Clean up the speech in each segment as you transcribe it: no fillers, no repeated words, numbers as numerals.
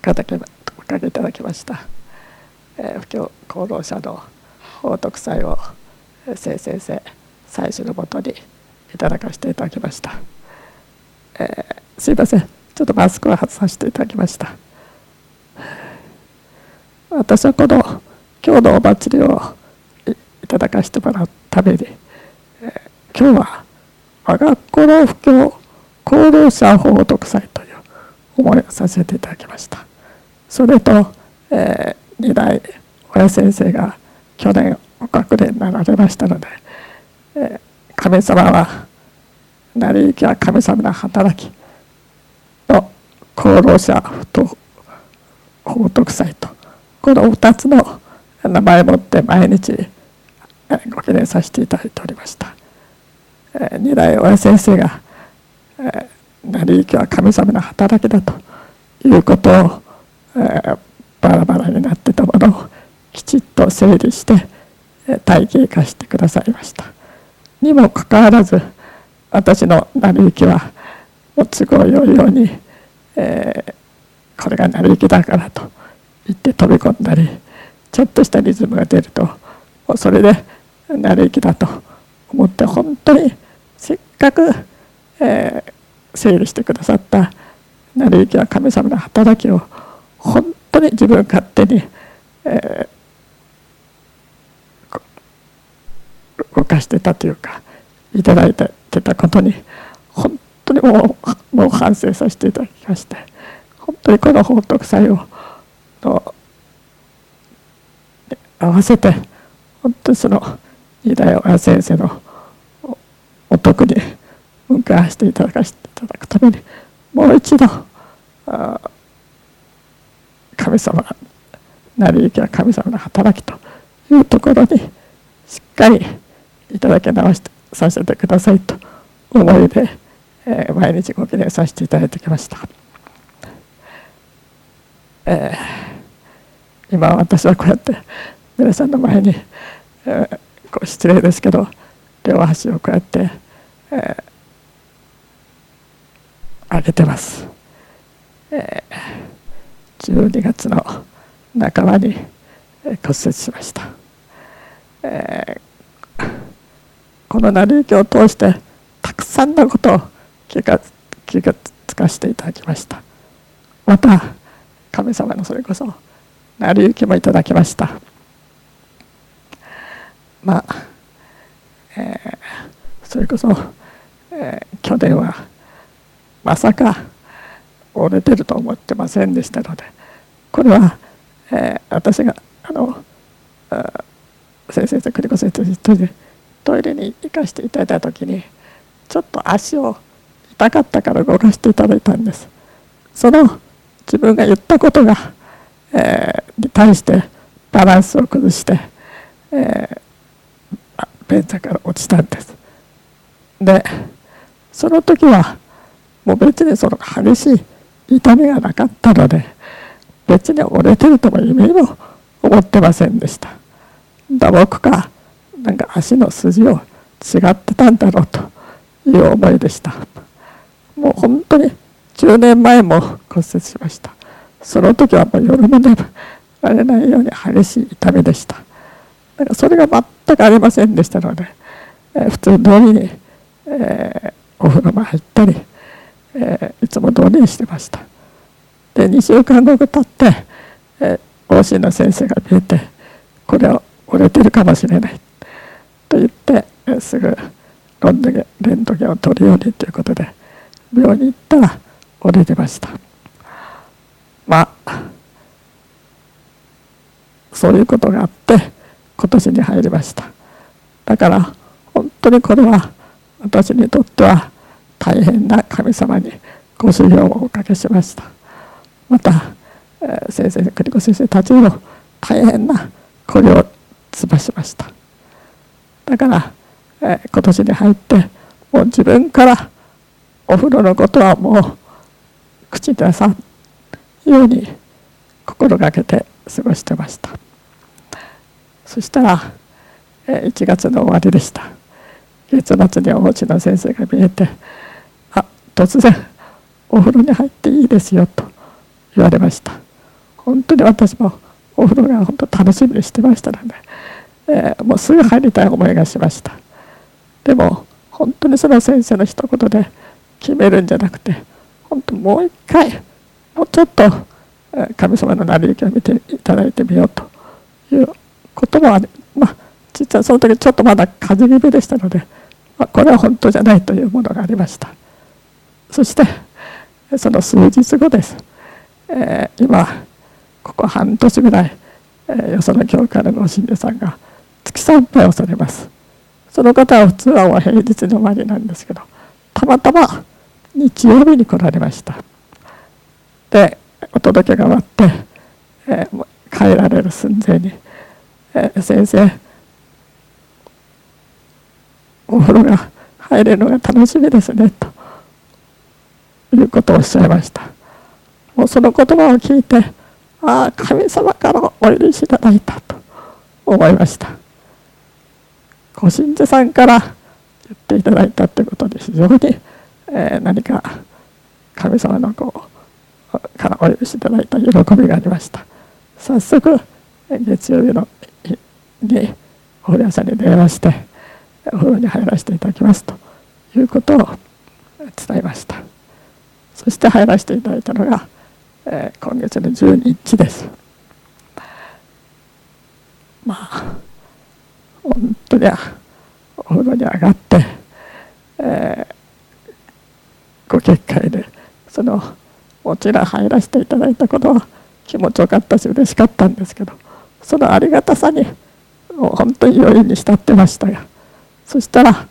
おかけいただきました。布教功労者の報徳祭を聖先生祭祀のもとにいただかせていただきました。すいません、ちょっとマスクを外させていただきました。私はこの今日のお祭りをいただかせてもらうために、今日は我が子の布教功労者報徳祭という思いをさせていただきました。それと、二代親先生が去年お隠れになられましたので、神様は成り行きは神様の働きの功労者と報徳祭と、この2つの名前を持って毎日ご記念させていただいておりました。二代親先生が成り行きは神様の働きだということを、バラバラになってたものをきちっと整理して体系化してくださいました。にもかかわらず、私の成り行きはお都合よいように、これが成り行きだからと言って飛び込んだり、ちょっとしたリズムが出るともうそれで成り行きだと思って、本当にせっかく、整理してくださった成り行きは神様の働きを本当に自分勝手に、動かしてたというか、いただいてたことに本当にもう反省させていただきまして、本当にこの報徳祭を合わせて本当にその二代親先生のお徳に向かわせていただくために、もう一度神様成り行きは神様の働きというところにしっかりいただき直してさせてくださいと思いで、毎日ご記念させていただいてきました。今私はこうやって皆さんの前に、失礼ですけど両足をこうやって、上げてます。12月の半ばに骨折しました。この成り行きを通してたくさんのことを気がつかせていただきました。また神様のそれこそ成り行きもいただきました。それこそ、去年はまさか折れてると思ってませんでしたので、これは、私が先生と栗子先生とでトイレに行かせていただいた時にちょっと足を痛かったから動かしていただいたんです。その自分が言ったことが、に対してバランスを崩して、便座から落ちたんです。でその時はもう別にその激しい痛みがなかったので、別に折れてるとも夢にも思ってませんでした。打撲かなんか足の筋を違ってたんだろうという思いでした。もう本当に10年前も骨折しました。その時はもう夜も眠られないように激しい痛みでした。だからそれが全くありませんでしたので、普通通りに、お風呂も入ったり、いつも通りにしてました。で2週間後経って、往診の先生が見えて、これは折れてるかもしれないと言って、すぐレントゲンを取るようにということで病院に行ったら折れてました。そういうことがあって今年に入りました。だから本当にこれは私にとっては大変な神様にご修行をおかけしました。また、先生栗子先生たちにも大変なこれをつばしました。だから、今年に入ってもう自分からお風呂のことはもう口に出さんように心がけて過ごしてました。そしたら、1月の終わりでした。月末におうちの先生が見えて、突然お風呂に入っていいですよと言われました。 本当に私もお風呂が本当楽しみにしてましたので、もうすぐ入りたい思いがしました。でも本当にその先生の一言で決めるんじゃなくて、本当もう一回もうちょっと神様の成り行きを見ていただいてみようということもあり、実はその時ちょっとまだ風邪気味でしたので、これは本当じゃないというものがありました。そしてその数日後です。今ここ半年ぐらい、よその教会の信者さんが月参拝をされます。その方は普通は平日の終わりなんですけど、たまたま日曜日に来られました。でお届けが終わって、帰られる寸前に、先生お風呂が入れるのが楽しみですねということをおっしゃいました。もうその言葉を聞いて、ああ神様からお許しいただいたと思いました。ご信者さんから言っていただいたということで非常に、何か神様のからお許しいただいた喜びがありました。早速月曜日の日にお風呂屋さんに電話して、お風呂に入らせていただきますということを伝えました。そして入らせていただいたのが、今月の12日です。本当にお風呂に上がって、ご結界でもちろん入らせていただいたことは気持ちよかったし嬉しかったんですけど、そのありがたさにもう本当に余韻に浸ってましたが、そしたら、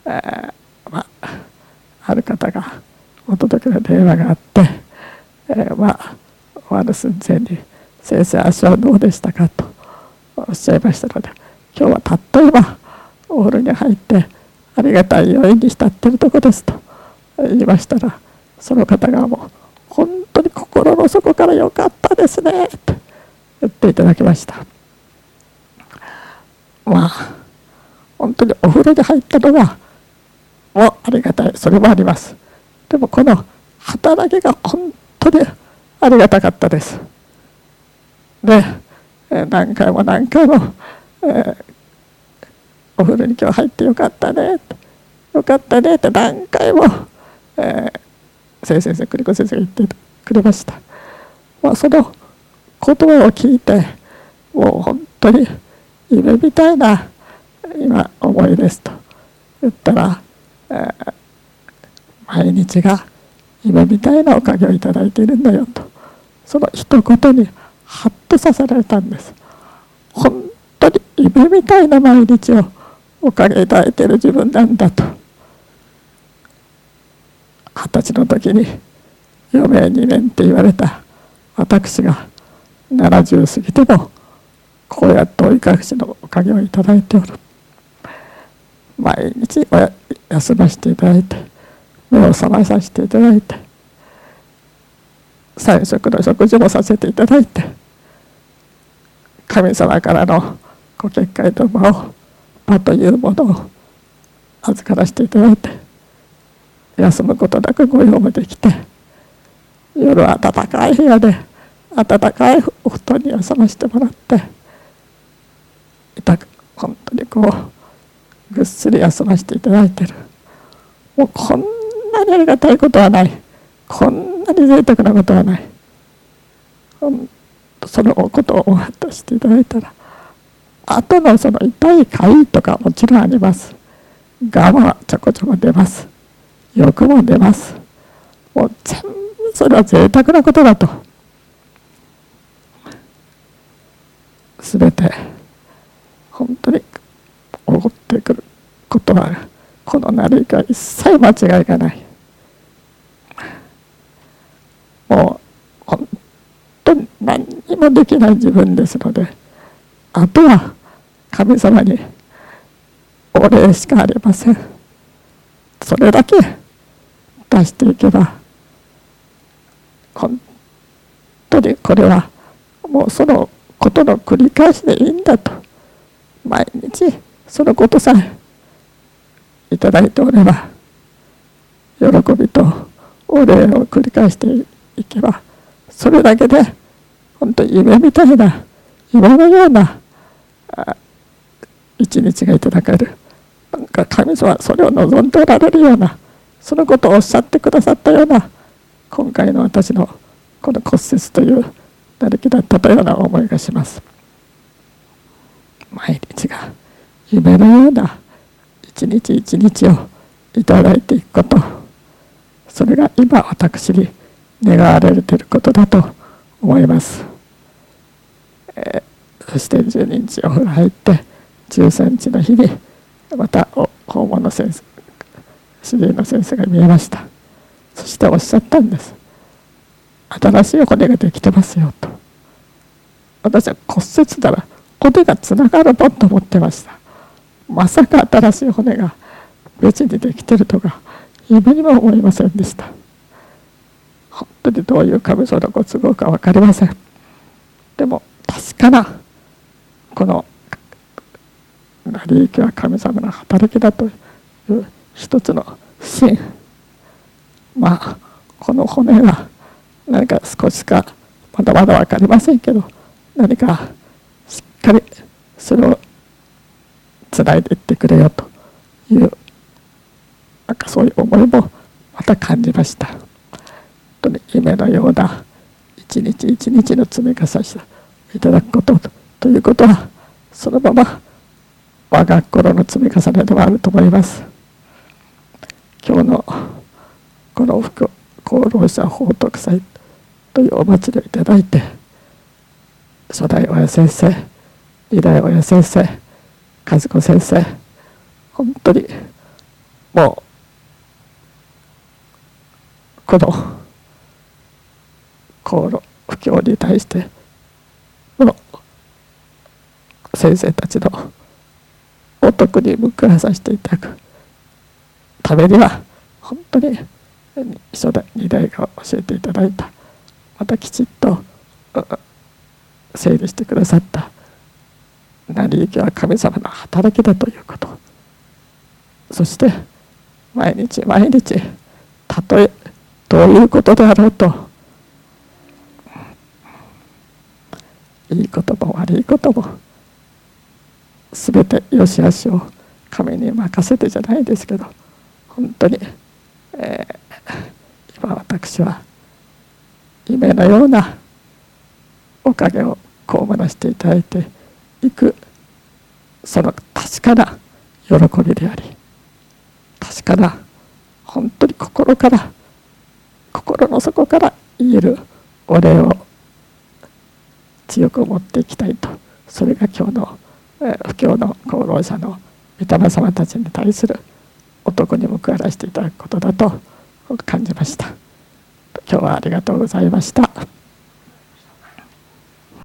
ある方がお届けの電話があって、終わる寸前に「先生足はどうでしたか?」とおっしゃいましたので、今日はたった今お風呂に入ってありがたい余韻に浸っているとこですと言いましたら、その方がもう本当に心の底からよかったですねと言っていただきました。本当にお風呂に入ったのがもうありがたい、それもあります。でもこの働きが本当にありがたかったです。で何回も何回も、お風呂に今日入ってよかったねよかったねって何回も、先生栗子先生が言ってくれました。その言葉を聞いてもう本当に夢みたいな今思いですと言ったら、毎日が夢みたいなおかげをいただいているんだよと、その一言にハッとさせられたんです。本当に夢みたいな毎日をおかげいただいている自分なんだと。20歳の時に余命2年って言われた私が70過ぎてもこうやって追い隠しのおかげをいただいておる。毎日休ませていただいて目を覚まさせていただいて3食の食事もさせていただいて、神様からのご結界と場というものを預からせていただいて、休むことなくご用もできて、夜は暖かい部屋で暖かいお布団に休ませてもらって、本当にぐっすり休ませていただいている。もうこんなにありがたいことはない、こんなに贅沢なことはない。そのことをお話していただいたら、後のその痛いかゆいとかもちろんあります。我慢はちょこちょこ出ます。欲も出ます。もう全部それは贅沢なことだと。すべて本当に起こってくることはこの成り行きは一切間違いがない。もう本当に何にもできない自分ですので、あとは神様にお礼しかありません。それだけ出していけば本当にこれはもうそのことの繰り返しでいいんだと、毎日そのことさえいただいておれば、喜びとお礼を繰り返していけば、それだけで本当に夢みたいな、夢のような一日がいただける、なんか神様はそれを望んでおられるような、そのことをおっしゃってくださったような、今回の私のこの骨折というなりきだったというような思いがします。毎日が夢のような一日一日をいただいていくこと、それが今私に願われていることだと思います。そして12日お風呂入って13日の日にまた訪問の先生、主治医の先生が見えました。そしておっしゃったんです。新しい骨ができてますよと。私は骨折なら骨がつながるもんと思ってました。まさか新しい骨が別にできてるとか夢にも思いませんでした。本当にどういう神様のご都合か分かりません。でも確かなこの成り行きは神様の働きだという一つの真、この骨が何か少しかまだまだ分かりませんけど、何かしっかりそれをつないでいってくれよという、なんかそういう思いもまた感じました。本当に夢のような一日一日の積み重ねをいただくことということは、そのまま我が心の積み重ねではあると思います。今日のこの厚労者報徳祭というお祭りをいただいて、初代親先生、二代親先生、和子先生、本当にもうこの厚労不況に対しての先生たちのお得に報わさせていただくためには、本当に初代二代が教えていただいた、またきちっと整理してくださった成り行きは神様の働きだということ、そして毎日毎日たとえどういうことであろうと、いいことも悪いことも全て良し悪しを神に任せてじゃないですけど、本当に、今私は夢のようなおかげを被らせていただいていく、その確かな喜びであり、確かな本当に心の底から言えるお礼を強く思っていきたいと、それが今日の不況の功労者の御霊様たちに対するお得に報わらせていただくことだと感じました。今日はありがとうございました。